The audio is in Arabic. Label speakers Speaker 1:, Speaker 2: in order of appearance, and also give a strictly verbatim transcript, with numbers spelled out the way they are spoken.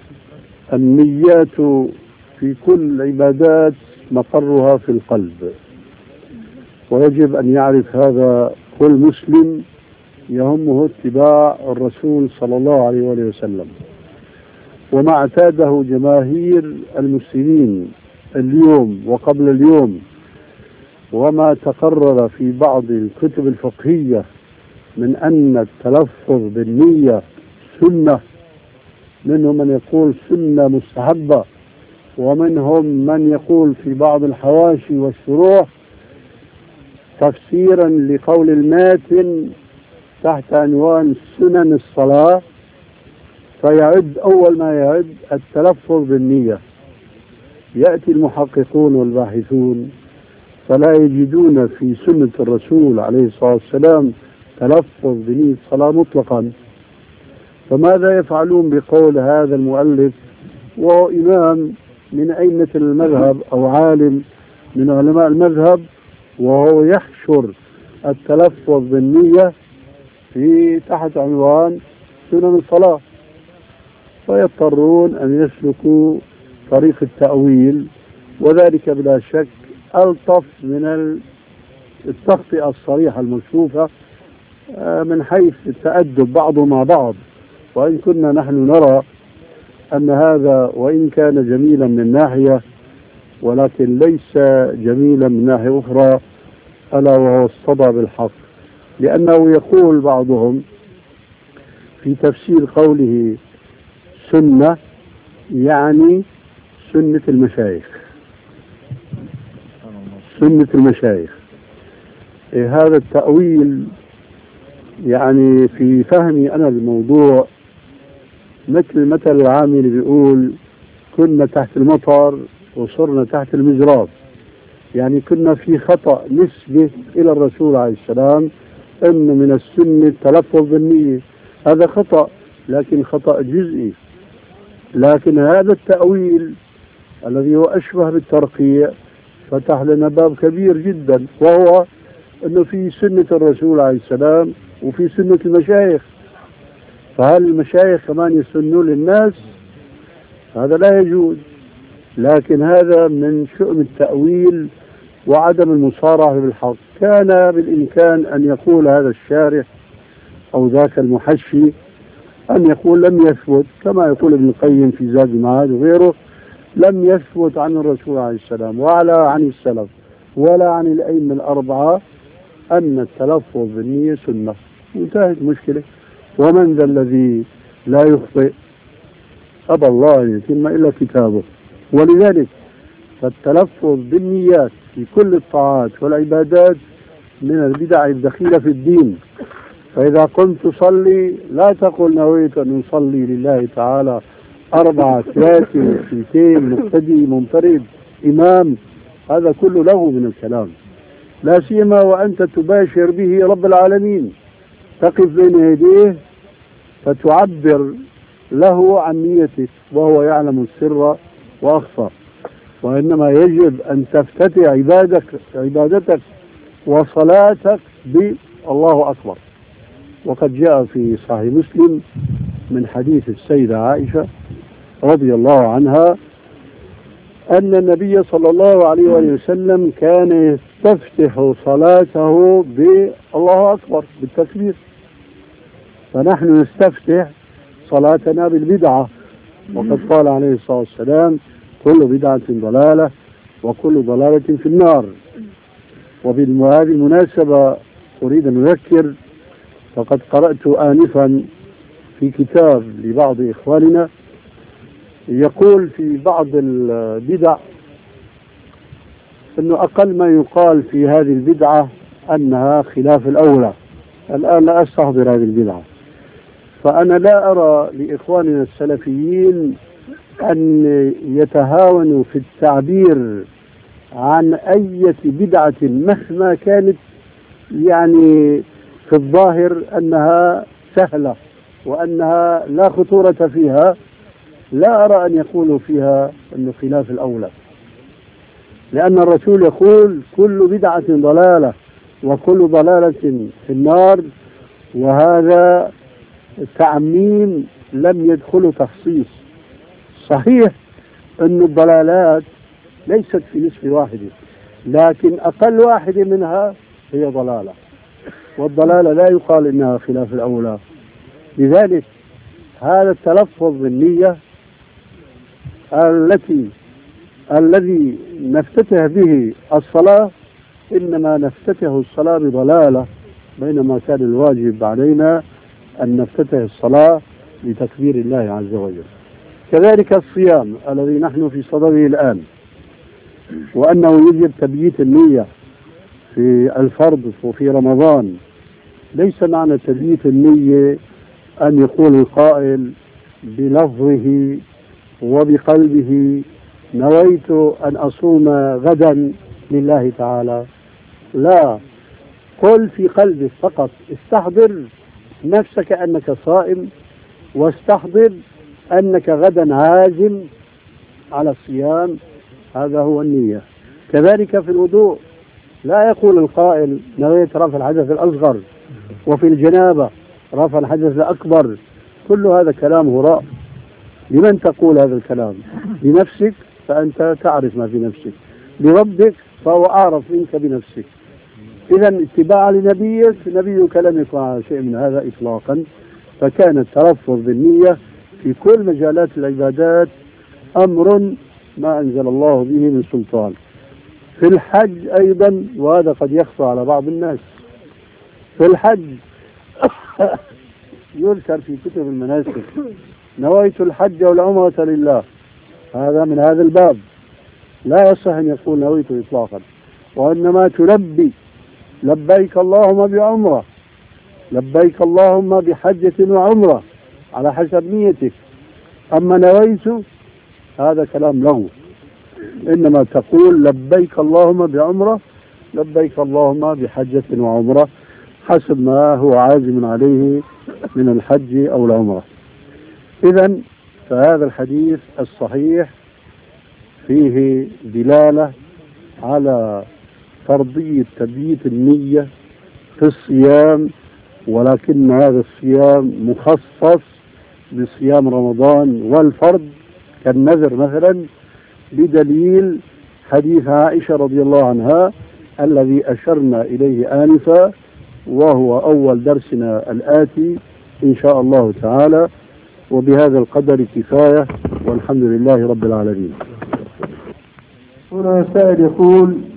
Speaker 1: النيات في كل العبادات مقرها في القلب، ويجب أن يعرف هذا كل مسلم يهمه اتباع الرسول صلى الله عليه وسلم. وما اعتاده جماهير المسلمين اليوم وقبل اليوم، وما تقرر في بعض الكتب الفقهية من أن التلفظ بالنية سنة، منهم من يقول سنة مستحبة، ومنهم من يقول في بعض الحواشي والشروح تفسيرا لقول الماتن تحت عنوان سنن الصلاة، فيعد أول ما يعد التلفظ بالنية. يأتي المحققون والباحثون فلا يجدون في سنة الرسول عليه الصلاة والسلام تلفظ بنية الصلاة مطلقا، فماذا يفعلون بقول هذا المؤلف وهو إمام من أئمة المذهب أو عالم من علماء المذهب، وهو يحشر التلفظ بالنية في تحت عنوان سنن الصلاة؟ فيضطرون أن يسلكوا طريق التأويل، وذلك بلا شك ألطف من التخطئة الصريحة المكشوفة من حيث التأدب بعض مع بعض. وإن كنا نحن نرى أن هذا وإن كان جميلا من ناحية، ولكن ليس جميلا من ناحية أخرى، ألا وهو الصدى بالحق. لأنه يقول بعضهم في تفسير قوله سنة يعني سنة المشايخ، سنة المشايخ. إيه هذا التأويل؟ يعني في فهمي أنا الموضوع مثل مثل العامل بيقول كنا تحت المطر وصرنا تحت المجراب، يعني كنا في خطأ نسبة إلى الرسول عليه السلام أن من السنة التلفظ بالنية، هذا خطأ لكن خطأ جزئي. لكن هذا التأويل الذي هو أشبه بالترقيع فتح لنا باب كبير جدا، وهو أنه في سنة الرسول عليه السلام وفي سنة المشايخ، فهل المشايخ كمان يسنون للناس؟ هذا لا يجوز. لكن هذا من شؤم التأويل وعدم المصارعة بالحق. كان بالإمكان أن يقول هذا الشارح أو ذاك المحشي أن يقول لم يثبت، كما يقول ابن القيم في زاد المعاد وغيره، لم يثبت عن الرسول عليه السلام ولا عن السلف ولا عن الأئمة الأربعة أن التلفظ بالنية سنة، انتهت مشكلة. ومن ذا الذي لا يخطئ؟ أبى الله أن يتم إلا كتابه. ولذلك فالتلفظ بالنيات في كل الطاعات والعبادات من البدع الدخيلة في الدين. فإذا قمت تصلي لا تقل نويت أن نصلي لله تعالى أربعة ثلاثة اثنتين مقتدي منفرد إمام، هذا كله له من الكلام، لا سيما وأنت تباشر به رب العالمين، تقف بين يديه فتعبر له عن نيتك وهو يعلم السر وأخفى. وإنما يجب أن تفتتح عبادك عبادتك وصلاتك بالله أكبر. وقد جاء في صحيح مسلم من حديث السيدة عائشة رضي الله عنها أن النبي صلى الله عليه وسلم كان يستفتح صلاته بالله أكبر بالتكبير، فنحن نستفتح صلاتنا بالبدعة. وقد قال عليه الصلاة والسلام كل بدعة ضلالة وكل ضلالة في النار. وبهذه المناسبة أريد أن أذكر، فقد قرأت آنفا في كتاب لبعض إخواننا يقول في بعض البدع أنه أقل ما يقال في هذه البدعة أنها خلاف الأولى. الآن لا أستحضر هذه البدعة، فأنا لا أرى لإخواننا السلفيين أن يتهاونوا في التعبير عن أي بدعة مهما كانت، يعني في الظاهر أنها سهلة وأنها لا خطورة فيها، لا أرى أن يقولوا فيها أنه خلاف الأولى، لأن الرسول يقول كل بدعة ضلالة وكل ضلالة في النار، وهذا تعميم لم يدخل تخصيص. صحيح أن الضلالات ليست في نصف واحدة، لكن أقل واحدة منها هي ضلالة، والضلالة لا يقال إنها خلاف الأولى. لذلك هذا التلفظ بالنية التي الذي نفتتح به الصلاة إنما نفتتح الصلاة بضلالة، بينما كان الواجب علينا أن نفتتح الصلاة لتكبير الله عز وجل. كذلك الصيام الذي نحن في صدده الآن، وأنه يجب تبييت النية في الفرض وفي رمضان. ليس معنى تبييت النية أن يقول القائل بلفظه وبقلبه نويت أن أصوم غدا لله تعالى، لا، قل في قلبك فقط، استحضر نفسك أنك صائم، واستحضر أنك غدا عازم على الصيام، هذا هو النية. كذلك في الوضوء لا يقول القائل نويت رفع الحدث الأصغر، وفي الجنابة رفع الحدث الأكبر، كل هذا كلام هراء. لمن تقول هذا الكلام؟ لنفسك فأنت تعرف ما في نفسك، لربك فهو أعرف منك بنفسك. إذا اتباعا لنبيك، نبيك لم يكن على شيء من هذا إطلاقا، فكان التلفظ بالنية في كل مجالات العبادات أمر ما أنزل الله به من سلطان. في الحج أيضا، وهذا قد يخفى على بعض الناس، في الحج يذكر في كتب المناسك نويت الحج والعمرة لله، هذا من هذا الباب، لا يصح أن يقول نويت إطلاقا، وإنما تلبي لبيك اللهم بعمرة، لبيك اللهم بحجة وعمرة على حسب نيتك. أما نويت هذا كلام لغو، إنما تقول لبيك اللهم بعمرة، لبيك اللهم بحجة وعمرة، حسب ما هو عازم عليه من الحج أو العمرة. إذن فهذا الحديث الصحيح فيه دلالة على فرضية تبييت النية في الصيام، ولكن هذا الصيام مخصص بصيام رمضان والفرض كالنذر مثلا، بدليل حديث عائشة رضي الله عنها الذي أشرنا إليه آنفا، وهو أول درسنا الآتي إن شاء الله تعالى. وبهذا القدر كفاية، والحمد لله رب العالمين. هنا سائل يقول: